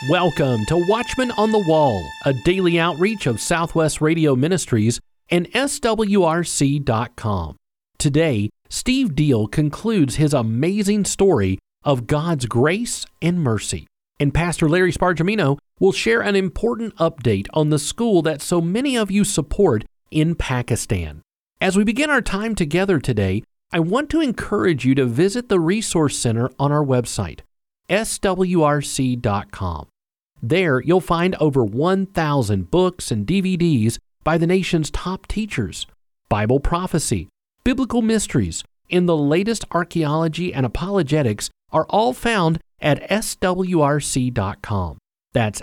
Welcome to Watchman on the Wall, a daily outreach of Southwest Radio Ministries and SWRC.com. Today, Steve Deal concludes his amazing story of God's grace and mercy. And Pastor Larry Spargimino will share an important update on the school that so many of you support in Pakistan. As we begin our time together today, I want to encourage you to visit the Resource Center on our website, SWRC.com. There, you'll find over 1,000 books and DVDs by the nation's top teachers, Bible prophecy, biblical mysteries, and the latest archaeology and apologetics are all found at SWRC.com. That's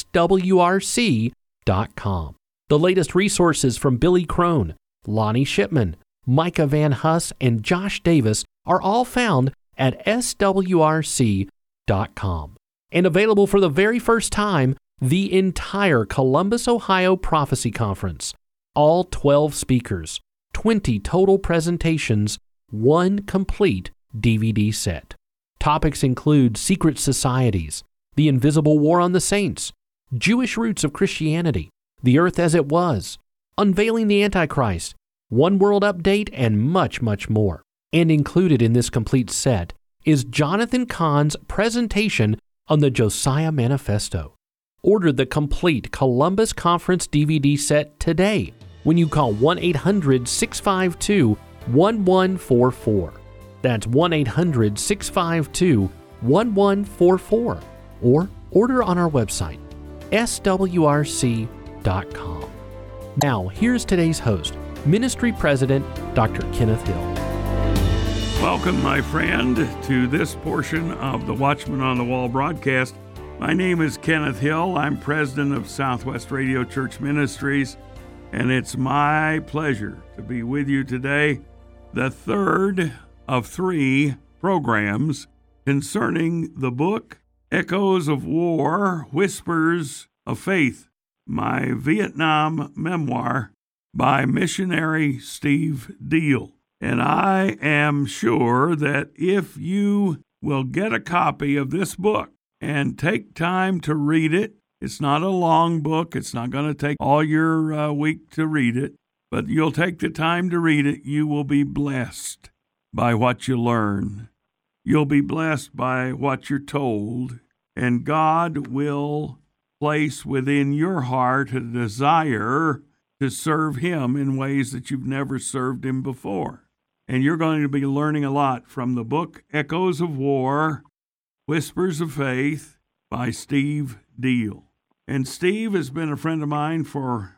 SWRC.com. The latest resources from Billy Crone, Lonnie Shipman, Micah Van Huss, and Josh Davis are all found at SWRC.com. And available for the very first time, the entire Columbus, Ohio Prophecy Conference. All 12 speakers, 20 total presentations, one complete DVD set. Topics include secret societies, the invisible war on the saints, Jewish roots of Christianity, the earth as it was, unveiling the Antichrist, one world update, and much, much more. And included in this complete set is Jonathan Cahn's presentation on the Josiah Manifesto. Order the complete Columbus Conference DVD set today when you call 1-800-652-1144. That's 1-800-652-1144. Or order on our website, swrc.com. Now, here's today's host, Ministry President Dr. Kenneth Hill. Welcome, my friend, to this portion of the Watchman on the Wall broadcast. My name is Kenneth Hill. I'm president of Southwest Radio Church Ministries, and it's my pleasure to be with you today, the third of three programs concerning the book Echoes of War, Whispers of Faith, my Vietnam memoir by missionary Steve Deal. And I am sure that if you will get a copy of this book and take time to read it, it's not a long book. It's not going to take all your week to read it, but you'll take the time to read it. You will be blessed by what you learn. You'll be blessed by what you're told, and God will place within your heart a desire to serve Him in ways that you've never served Him before. And you're going to be learning a lot from the book Echoes of War, Whispers of Faith by Steve Deal. And Steve has been a friend of mine for,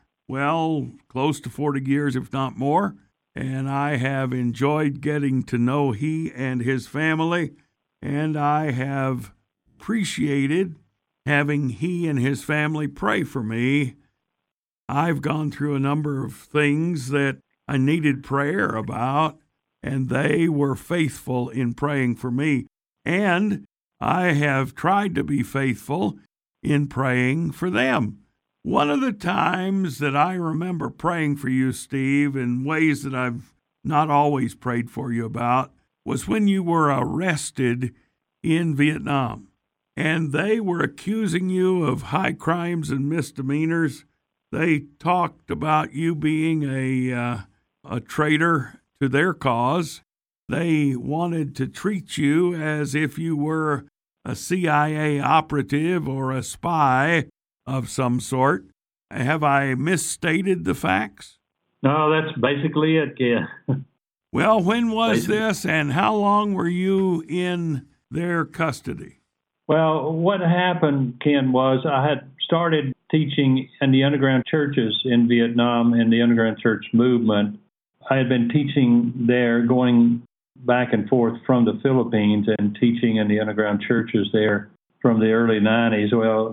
close to 40 years, if not more. And I have enjoyed getting to know he and his family. And I have appreciated having he and his family pray for me. I've gone through a number of things that I needed prayer about, and they were faithful in praying for me. And I have tried to be faithful in praying for them. One of the times that I remember praying for you, Steve, in ways that I've not always prayed for you about, was when you were arrested in Vietnam. And they were accusing you of high crimes and misdemeanors. They talked about you being a traitor to their cause. They wanted to treat you as if you were a CIA operative or a spy of some sort. Have I misstated the facts? No, that's basically it, Ken. Well, when was this, and how long were you in their custody? Well, what happened, Ken, was I had started teaching in the underground churches in Vietnam in the underground church movement. I had been teaching there, going back and forth from the Philippines and teaching in the underground churches there from the early 90s,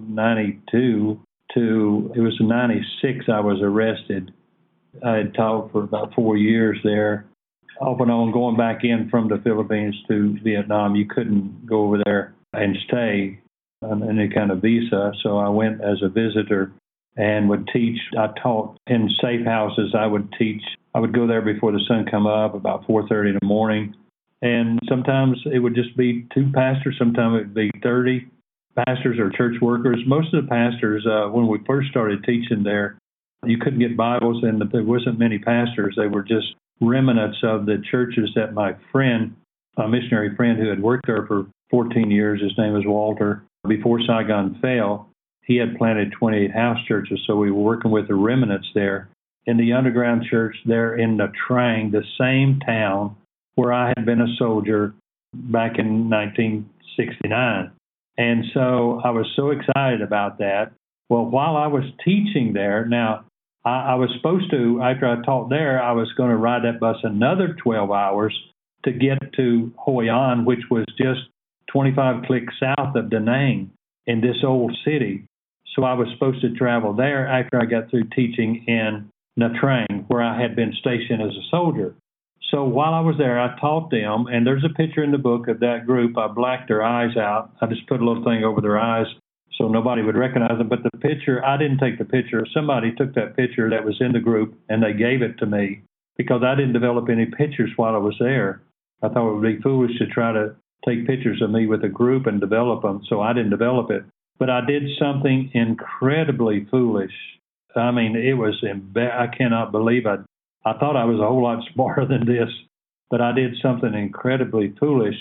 92 to, it was in 96 I was arrested. I had taught for about 4 years there, off and on, going back in from the Philippines to Vietnam. You couldn't go over there and stay on any kind of visa, so I went as a visitor and would teach. I taught in safe houses. I would teach. I would go there before the sun come up, about 4:30 in the morning, and sometimes it would just be 2 pastors. Sometimes it would be 30 pastors or church workers. Most of the pastors, when we first started teaching there, you couldn't get Bibles, and there wasn't many pastors. They were just remnants of the churches that my friend, a missionary friend who had worked there for 14 years, his name was Walter, before Saigon fell, he had planted 28 house churches, so we were working with the remnants there. In the underground church there in Nha Trang, the same town where I had been a soldier back in 1969. And so I was so excited about that. Well, while I was teaching there, now I was supposed to, after I taught there, I was going to ride that bus another 12 hours to get to Hoi An, which was just 25 clicks south of Da Nang in this old city. So I was supposed to travel there after I got through teaching in Nha Trang, where I had been stationed as a soldier. So while I was there, I taught them, and there's a picture in the book of that group. I blacked their eyes out. I just put a little thing over their eyes so nobody would recognize them. But the picture, I didn't take the picture. Somebody took that picture that was in the group, and they gave it to me because I didn't develop any pictures while I was there. I thought it would be foolish to try to take pictures of me with a group and develop them, so I didn't develop it. But I did something incredibly foolish. I mean, it was, I cannot believe it. I thought I was a whole lot smarter than this, but I did something incredibly foolish.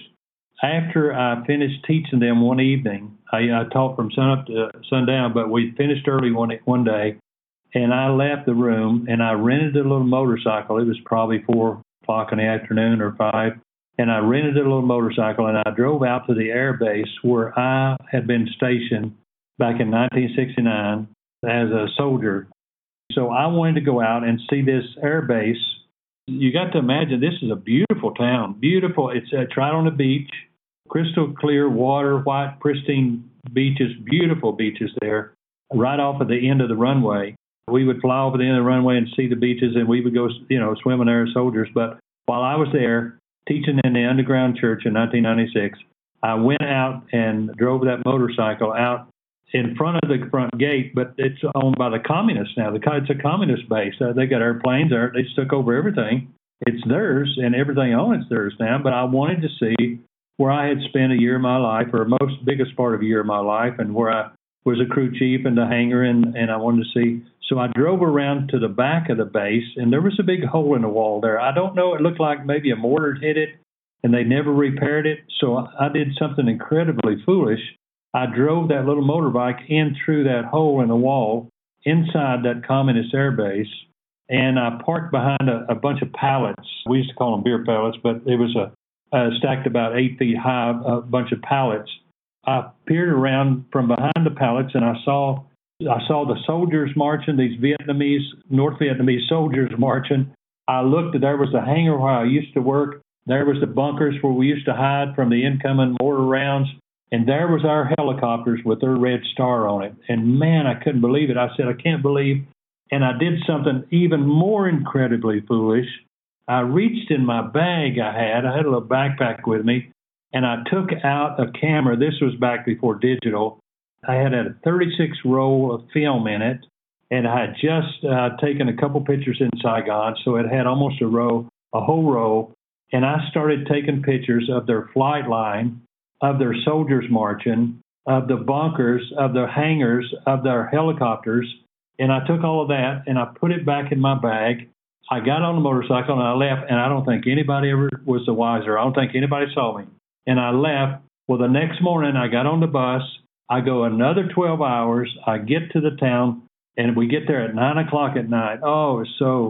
After I finished teaching them one evening, I taught from sun up to sundown, but we finished early one day, and I left the room, and I rented a little motorcycle. It was probably 4 o'clock in the afternoon or 5, and I rented a little motorcycle, and I drove out to the air base where I had been stationed back in 1969 as a soldier. So I wanted to go out and see this air base. You got to imagine this is a beautiful town. Beautiful. It's right on the beach, crystal clear water, white, pristine beaches, beautiful beaches there, right off at the end of the runway. We would fly over the end of the runway and see the beaches, and we would go, swimming there as soldiers. But while I was there teaching in the underground church in 1996, I went out and drove that motorcycle out in front of the front gate, but it's owned by the communists now. It's a communist base. They got airplanes there. They just took over everything. It's theirs, and everything on it's theirs now. But I wanted to see where I had spent a year of my life, or most biggest part of a year of my life, and where I was a crew chief and the hangar, and I wanted to see. So I drove around to the back of the base, and there was a big hole in the wall there. I don't know. It looked like maybe a mortar hit it, and they never repaired it. So I did something incredibly foolish. I drove that little motorbike in through that hole in the wall inside that communist air base, and I parked behind a bunch of pallets. We used to call them beer pallets, but it was stacked about 8 feet high, a bunch of pallets. I peered around from behind the pallets, and I saw the soldiers marching, these North Vietnamese soldiers marching. I looked, and there was the hangar where I used to work. There was the bunkers where we used to hide from the incoming mortar rounds. And there was our helicopters with their red star on it. And man, I couldn't believe it. I said, I can't believe. And I did something even more incredibly foolish. I reached in my bag I had a little backpack with me, and I took out a camera. This was back before digital. I had a 36 roll of film in it, and I had just taken a couple pictures in Saigon, so it had almost a whole row. And I started taking pictures of their flight line, of their soldiers marching, of the bunkers, of their hangars, of their helicopters. And I took all of that and I put it back in my bag. I got on the motorcycle and I left, and I don't think anybody ever was the wiser. I don't think anybody saw me. And I left. Well, the next morning I got on the bus. I go another 12 hours. I get to the town, and we get there at 9 o'clock at night. Oh,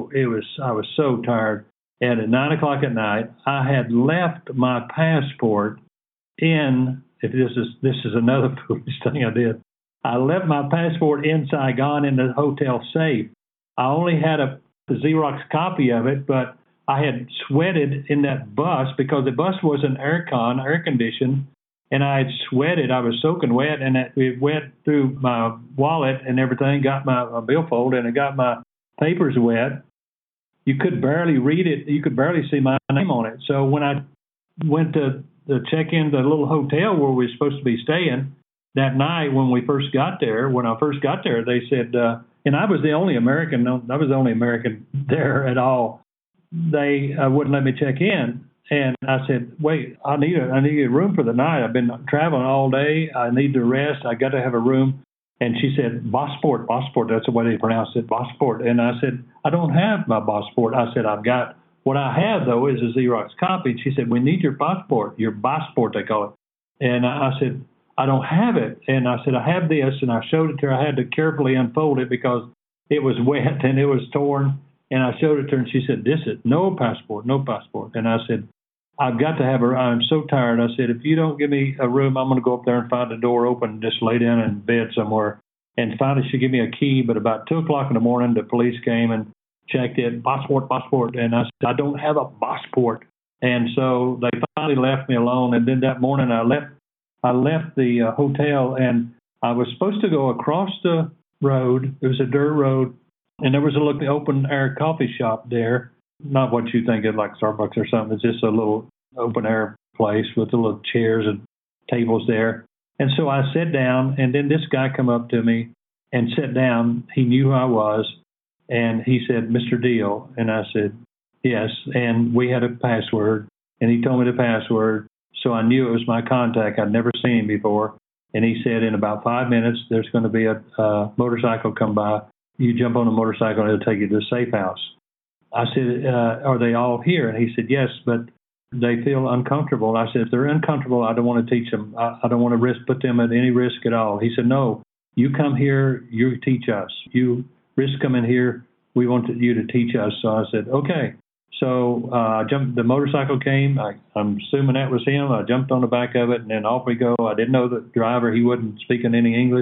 I was so tired. And at 9 o'clock at night, I had left my passport this is another foolish thing I did. I left my passport in Saigon in the hotel safe. I only had a Xerox copy of it, but I had sweated in that bus because the bus wasn't air conditioned, and I had sweated. I was soaking wet, and it went through my wallet and everything, got my billfold, and it got my papers wet. You could barely read it. You could barely see my name on it. So when I went to check in the little hotel where we were supposed to be staying that night when I first got there, they said, and I was the only American there at all. They wouldn't let me check in. And I said, wait, I need a room for the night. I've been traveling all day. I need to rest. I got to have a room. And she said, Bossport, that's the way they pronounce it, Bossport. And I said, I don't have my Bossport. I said, what I have, though, is a Xerox copy. And she said, we need your Bossport they call it. And I said, I don't have it. And I said, I have this. And I showed it to her. I had to carefully unfold it because it was wet and it was torn. And I showed it to her, and she said, no passport. And I said, I've got to have her. I'm so tired. I said, if you don't give me a room, I'm going to go up there and find the door open and just lay down in bed somewhere. And finally, she gave me a key. But about 2 o'clock in the morning, the police came and checked it, Bossport. And I said, I don't have a Bossport. And so they finally left me alone. And then that morning, I left the hotel, and I was supposed to go across the road. It was a dirt road, and there was a little open-air coffee shop there. Not what you think of like Starbucks or something. It's just a little open-air place with the little chairs and tables there. And so I sat down, and then this guy come up to me and sat down. He knew who I was, and he said, Mr. Deal. And I said, yes. And we had a password, and he told me the password. So I knew it was my contact. I'd never seen him before. And he said, in about 5 minutes, there's going to be a motorcycle come by. You jump on the motorcycle, and it'll take you to the safe house. I said, are they all here? And he said, yes, but they feel uncomfortable. I said, if they're uncomfortable, I don't want to teach them. I don't want to put them at any risk at all. He said, no, you come here, you teach us. You risk coming here, we want you to teach us. So I said, okay. So I jumped. The motorcycle came. I'm assuming that was him. I jumped on the back of it, and then off we go. I didn't know the driver. He wasn't speaking any English.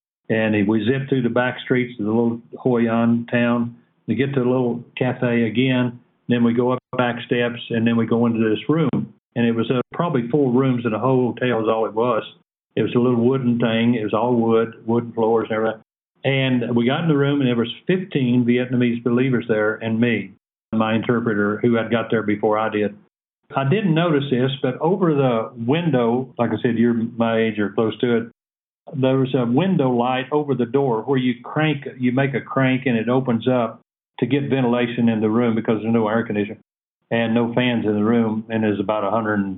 And we zipped through the back streets of the little Hoi An town. We get to a little cafe again. Then we go up back steps, and then we go into this room. And it was probably 4 rooms in the whole hotel is all it was. It was a little wooden thing. It was all wooden floors and everything. And we got in the room, and there was 15 Vietnamese believers there and me, my interpreter, who had got there before I did. I didn't notice this, but over the window, like I said, you're my age or close to it, there was a window light over the door where you make a crank and it opens up to get ventilation in the room because there's no air conditioner and no fans in the room, and it's about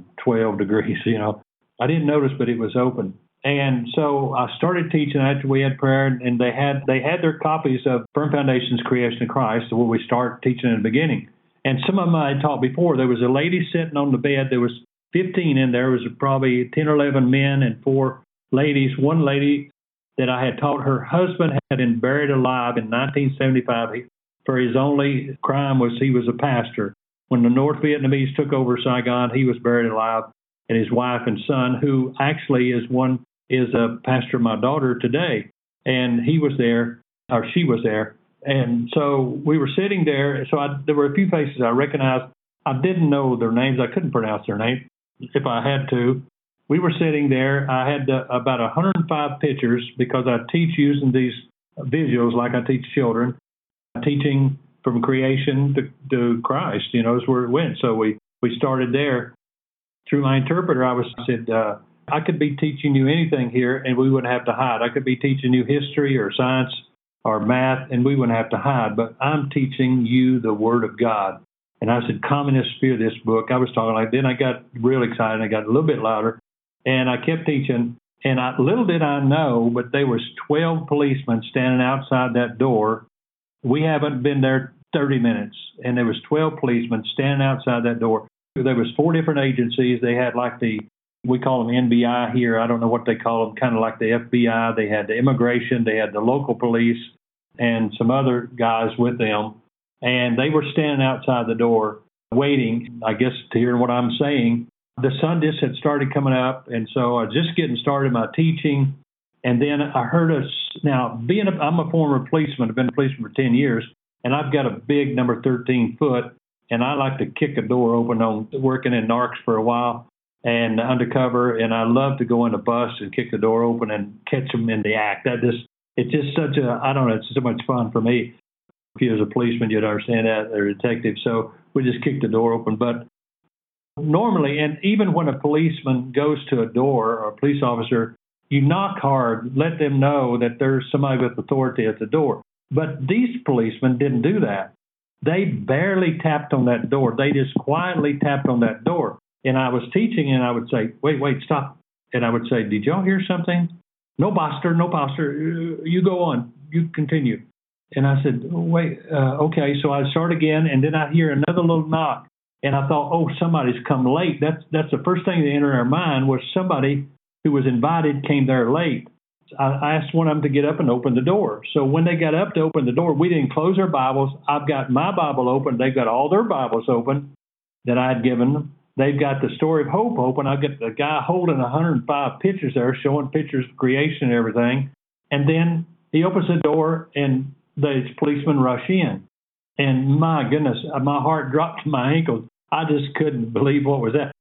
112 degrees, I didn't notice, but it was open. And so I started teaching after we had prayer, and they had their copies of Firm Foundations, Creation of Christ, where we start teaching in the beginning. And some of them I had taught before. There was a lady sitting on the bed. There was 15 in there. It was probably 10 or 11 men and 4 ladies. One lady that I had taught, her husband had been buried alive in 1975. For his only crime was he was a pastor. When the North Vietnamese took over Saigon, he was buried alive, and his wife and son, who actually is a pastor of my daughter today, and he was there, or she was there. And so we were sitting there. So there were a few faces I recognized. I didn't know their names. I couldn't pronounce their name if I had to. We were sitting there. I had about 105 pictures because I teach using these visuals like I teach children, teaching from creation to Christ, is where it went. So we started there. Through my interpreter, I said, I could be teaching you anything here, and we wouldn't have to hide. I could be teaching you history or science or math, and we wouldn't have to hide. But I'm teaching you the Word of God. And I said, Communist Fear this book. I was talking like, then I got real excited. I got a little bit louder, and I kept teaching. And little did I know, but there was 12 policemen standing outside that door. We haven't been there 30 minutes, and there was 12 policemen standing outside that door. There was 4 different agencies. They had we call them NBI here. I don't know what they call them, kind of like the FBI. They had the immigration. They had the local police and some other guys with them. And they were standing outside the door waiting, I guess, to hear what I'm saying. The sun just had started coming up, and so I was just getting started my teaching. And then I heard I'm a former policeman. I've been a policeman for 10 years, and I've got a big number 13 foot, and I like to kick a door open on working in narcs for a while and undercover, and I love to go in a bus and kick the door open and catch them in the act. It's just such it's so much fun for me. If you as a policeman, you'd understand that, or a detective. So we just kick the door open. But normally, and even when a policeman goes to a door or a police officer, you knock hard, let them know that there's somebody with authority at the door. But these policemen didn't do that. They barely tapped on that door. They just quietly tapped on that door. And I was teaching, and I would say, wait, stop. And I would say, did y'all hear something? No, Pastor. You go on. You continue. And I said, wait, okay. So I start again, and then I hear another little knock. And I thought, oh, somebody's come late. That's the first thing that entered our mind was somebody who was invited came there late. I asked one of them to get up and open the door. So when they got up to open the door, we didn't close our Bibles. I've got my Bible open. They've got all their Bibles open that I had given them. They've got the Story of Hope open. I've got the guy holding 105 pictures there, showing pictures of creation and everything. And then he opens the door, and the policemen rush in. And my goodness, my heart dropped to my ankles. I just couldn't believe what was that.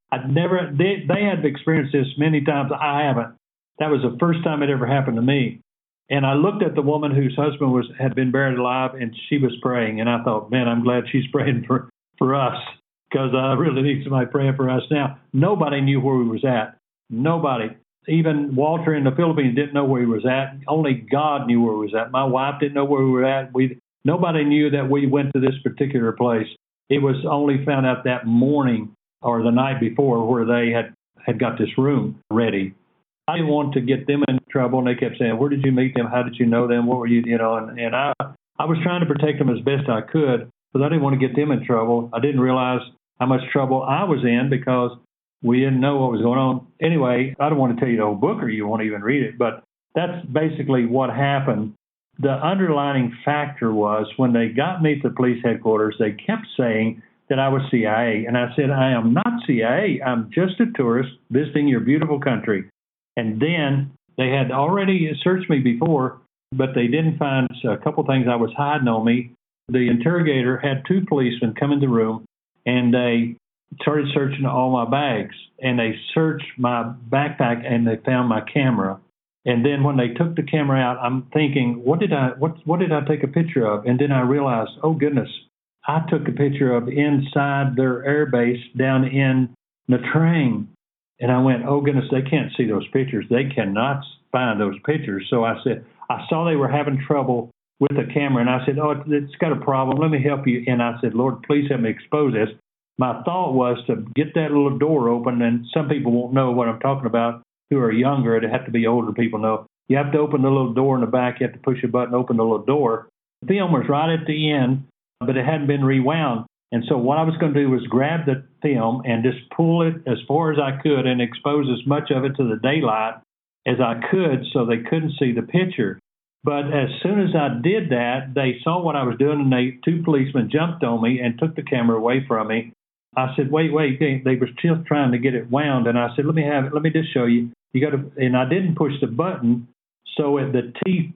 They had experienced this many times. I haven't. That was the first time it ever happened to me. And I looked at the woman whose husband had been buried alive, and she was praying. And I thought, man, I'm glad she's praying for us, because I really need somebody praying for us now. Nobody knew where we was at. Nobody. Even Walter in the Philippines didn't know where he was at. Only God knew where he was at. My wife didn't know where we were at. Nobody knew that we went to this particular place. It was only found out that morning or the night before where they had got this room ready. I didn't want to get them in trouble, and they kept saying, where did you meet them? How did you know them? What were you, and I was trying to protect them as best I could, because I didn't want to get them in trouble. I didn't realize how much trouble I was in because we didn't know what was going on. Anyway, I don't want to tell you the whole book or you won't even read it, but that's basically what happened. The underlining factor was when they got me to the police headquarters, they kept saying that I was CIA. And I said, I am not CIA. I'm just a tourist visiting your beautiful country. And then they had already searched me before, but they didn't find a couple things I was hiding on me. The interrogator had two policemen come in the room, and they started searching all my bags. And they searched my backpack, and they found my camera. And then when they took the camera out, I'm thinking, what did I take a picture of? And then I realized, oh, goodness, I took a picture of inside their air base down in Nha Trang. And I went, oh, goodness, they can't see those pictures. They cannot find those pictures. So I said, I saw they were having trouble with the camera. And I said, oh, it's got a problem. Let me help you. And I said, Lord, please help me expose this. My thought was to get that little door open. And some people won't know what I'm talking about who are younger. It'd have to be older people know. You have to open the little door in the back. You have to push a button, open the little door. The film was right at the end, but it hadn't been rewound. And so what I was going to do was grab the film and just pull it as far as I could and expose as much of it to the daylight as I could so they couldn't see the picture. But as soon as I did that, they saw what I was doing, and two policemen jumped on me and took the camera away from me. I said, wait, they were still trying to get it wound. And I said, let me have it. Let me just show you. You got to, and I didn't push the button, so the teeth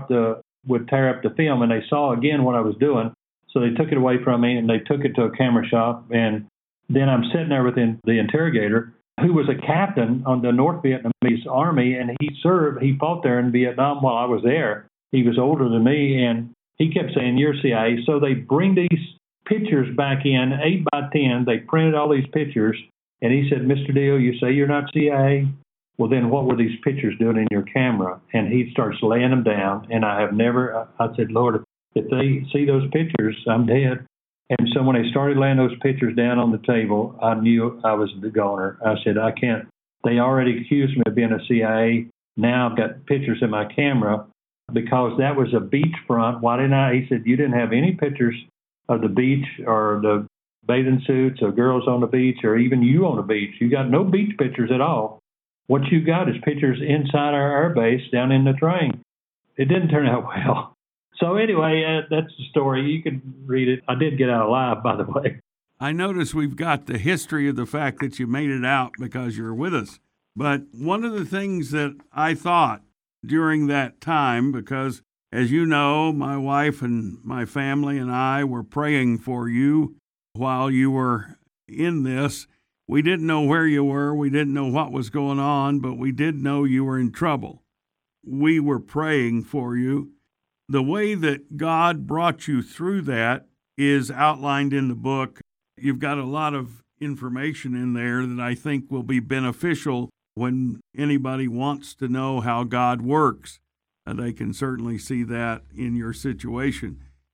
would tear up the film, and they saw again what I was doing. So they took it away from me, and they took it to a camera shop. And then I'm sitting there with the interrogator, who was a captain on the North Vietnamese Army, and he fought there in Vietnam while I was there. He was older than me, and he kept saying, you're CIA. So they bring these pictures back in, 8 by 10. They printed all these pictures, and he said, Mr. Deal, you say you're not CIA? Well, then what were these pictures doing in your camera? And he starts laying them down, and I said, Lord, if they see those pictures, I'm dead. And so when they started laying those pictures down on the table, I knew I was the goner. I said, I can't. They already accused me of being a CIA. Now I've got pictures in my camera because that was a beachfront. Why didn't I? He said, you didn't have any pictures of the beach or the bathing suits or girls on the beach or even you on the beach. You got no beach pictures at all. What you got is pictures inside our air base down in the train. It didn't turn out well. So anyway, that's the story. You can read it. I did get out alive, by the way. I notice we've got the history of the fact that you made it out because you're with us. But one of the things that I thought during that time, because as you know, my wife and my family and I were praying for you while you were in this. We didn't know where you were. We didn't know what was going on, but we did know you were in trouble. We were praying for you. The way that God brought you through that is outlined in the book. You've got a lot of information in there that I think will be beneficial when anybody wants to know how God works. They can certainly see that in your situation.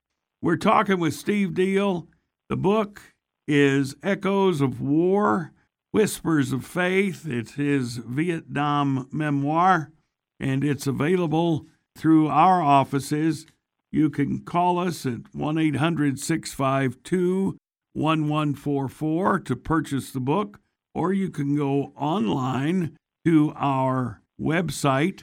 We're talking with Steve Deal. The book is Echoes of War, Whispers of Faith. It's his Vietnam memoir, and it's available through our offices. You can call us at 1-800-652-1144 to purchase the book, or you can go online to our website,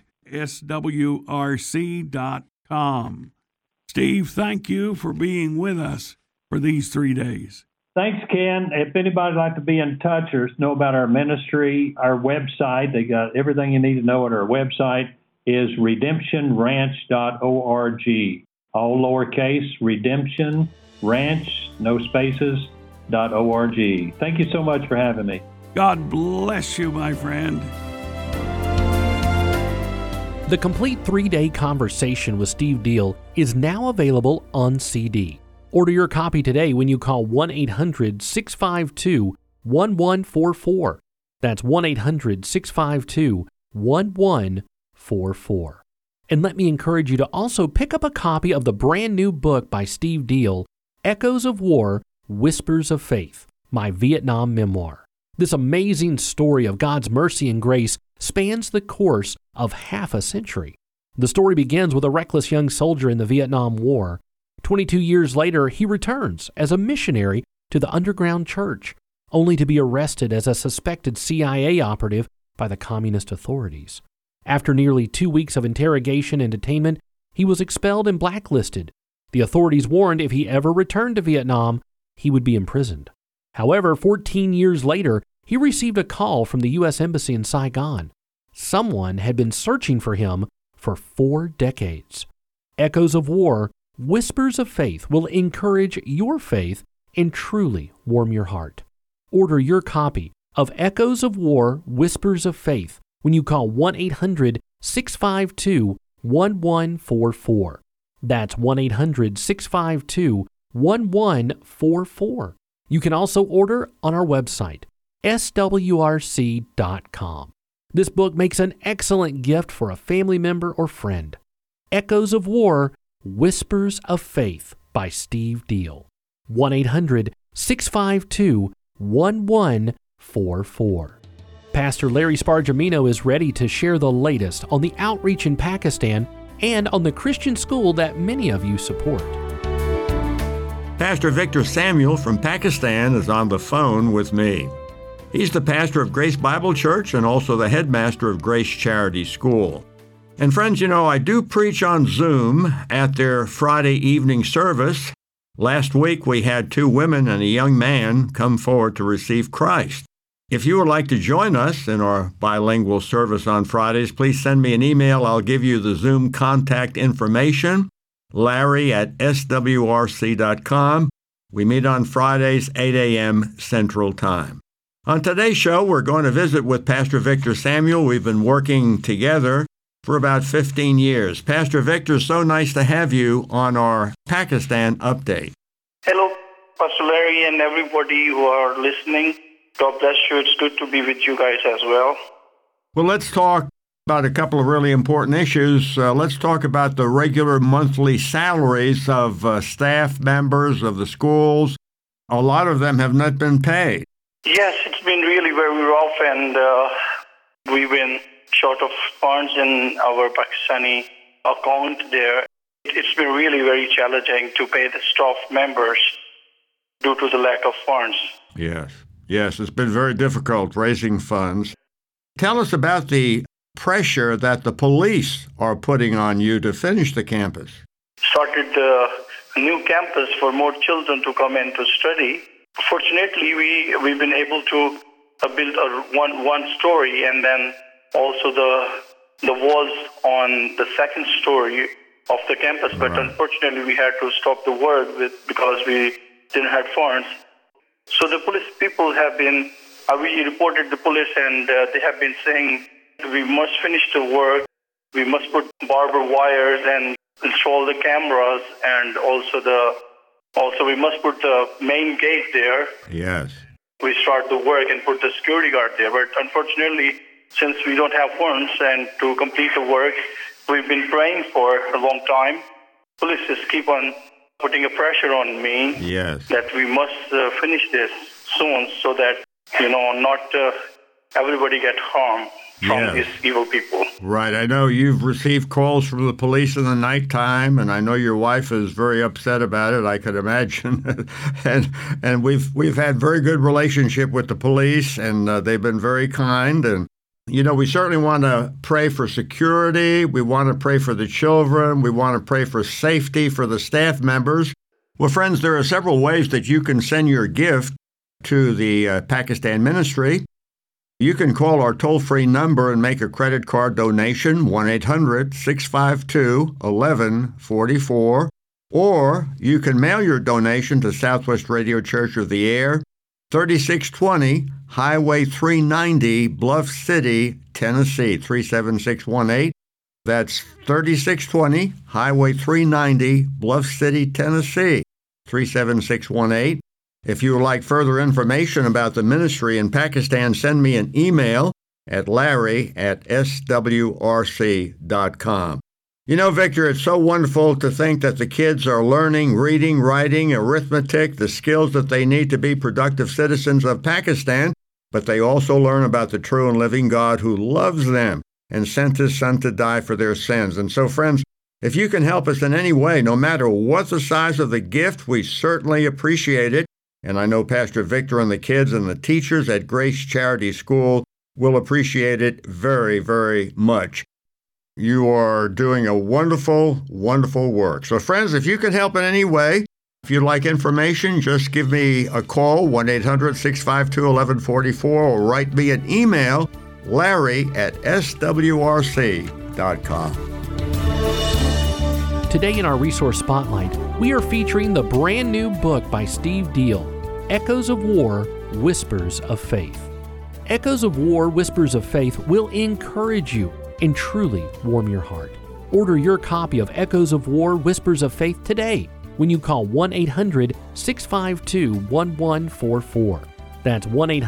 swrc.com. Steve, thank you for being with us for these 3 days. Thanks, Ken. If anybody'd like to be in touch or know about our ministry, our website, they got everything you need to know at our website, is redemptionranch.org. All lowercase, Redemption Ranch, no spaces, .org. Thank you so much for having me. God bless you, my friend. The complete 3-day conversation with Steve Deal is now available on CD. Order your copy today when you call 1-800-652-1144. That's 1-800-652-1144. And let me encourage you to also pick up a copy of the brand new book by Steve Deal, Echoes of War, Whispers of Faith, my Vietnam memoir. This amazing story of God's mercy and grace spans the course of half a century. The story begins with a reckless young soldier in the Vietnam War. 22 years later, he returns as a missionary to the underground church, only to be arrested as a suspected CIA operative by the communist authorities. After nearly 2 weeks of interrogation and detainment, he was expelled and blacklisted. The authorities warned if he ever returned to Vietnam, he would be imprisoned. However, 14 years later, he received a call from the U.S. Embassy in Saigon. Someone had been searching for him for 4 decades. Echoes of War, Whispers of Faith will encourage your faith and truly warm your heart. Order your copy of Echoes of War, Whispers of Faith when you call 1-800-652-1144. That's 1-800-652-1144. You can also order on our website, swrc.com. This book makes an excellent gift for a family member or friend. Echoes of War, Whispers of Faith by Steve Deal. 1-800-652-1144. Pastor Larry Spargimino is ready to share the latest on the outreach in Pakistan and on the Christian school that many of you support. Pastor Victor Samuel from Pakistan is on the phone with me. He's the pastor of Grace Bible Church and also the headmaster of Grace Charity School. And friends, I do preach on Zoom at their Friday evening service. Last week we had 2 women and a young man come forward to receive Christ. If you would like to join us in our bilingual service on Fridays, please send me an email. I'll give you the Zoom contact information, larry@swrc.com. We meet on Fridays, 8 a.m. Central Time. On today's show, we're going to visit with Pastor Victor Samuel. We've been working together for about 15 years. Pastor Victor, so nice to have you on our Pakistan update. Hello, Pastor Larry and everybody who are listening. God bless you. It's good to be with you guys as well. Well, let's talk about a couple of really important issues. Let's talk about the regular monthly salaries of staff members of the schools. A lot of them have not been paid. Yes, it's been really very rough, and we've been short of funds in our Pakistani account there. It's been really very challenging to pay the staff members due to the lack of funds. Yes, it's been very difficult raising funds. Tell us about the pressure that the police are putting on you to finish the campus. Started a new campus for more children to come in to study. Fortunately, we've been able to build a one story, and then also the walls on the second story of the campus. But unfortunately, we had to stop the work because we didn't have funds. So the police people have been, we reported the police, and they have been saying we must finish the work, we must put barbed wires and install the cameras, and also we must put the main gate there. Yes. We start the work and put the security guard there. But unfortunately, since we don't have funds and to complete the work, we've been praying for a long time. Police just keep on putting a pressure on me that we must finish this soon so that, not everybody get harmed from these evil people. Right. I know you've received calls from the police in the nighttime, and I know your wife is very upset about it, I could imagine. and we've had very good relationship with the police, and they've been very kind. And, we certainly want to pray for security. We want to pray for the children. We want to pray for safety for the staff members. Well, friends, there are several ways that you can send your gift to the Pakistan ministry. You can call our toll-free number and make a credit card donation, 1-800-652-1144, or you can mail your donation to Southwest Radio Church of the Air, 3620 Highway 390, Bluff City, Tennessee, 37618. That's 3620 Highway 390, Bluff City, Tennessee, 37618. If you would like further information about the ministry in Pakistan, send me an email at larry@swrc.com. Victor, it's so wonderful to think that the kids are learning reading, writing, arithmetic, the skills that they need to be productive citizens of Pakistan, but they also learn about the true and living God who loves them and sent his Son to die for their sins. And so, friends, if you can help us in any way, no matter what the size of the gift, we certainly appreciate it. And I know Pastor Victor and the kids and the teachers at Grace Charity School will appreciate it very, very much. You are doing a wonderful, wonderful work. So, friends, if you can help in any way, if you'd like information, just give me a call, 1-800-652-1144, or write me an email, larry@swrc.com. Today in our Resource Spotlight, we are featuring the brand new book by Steve Deal, Echoes of War, Whispers of Faith. Echoes of War, Whispers of Faith will encourage you and truly warm your heart. Order your copy of Echoes of War, Whispers of Faith today when you call 1-800-652-1144. That's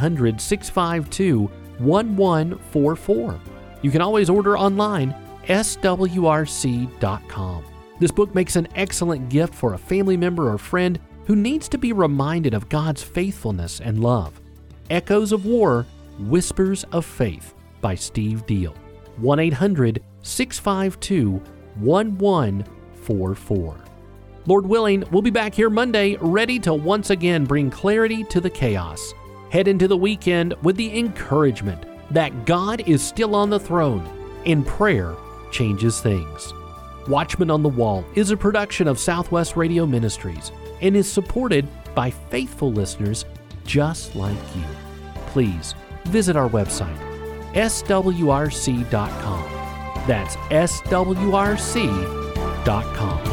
1-800-652-1144. You can always order online, swrc.com. This book makes an excellent gift for a family member or friend who needs to be reminded of God's faithfulness and love. Echoes of War, Whispers of Faith by Steve Deal. 1-800-652-1144. Lord willing, we'll be back here Monday, ready to once again bring clarity to the chaos. Head into the weekend with the encouragement that God is still on the throne and prayer changes things. Watchman on the Wall is a production of Southwest Radio Ministries and is supported by faithful listeners just like you. Please visit our website, swrc.com. That's swrc.com.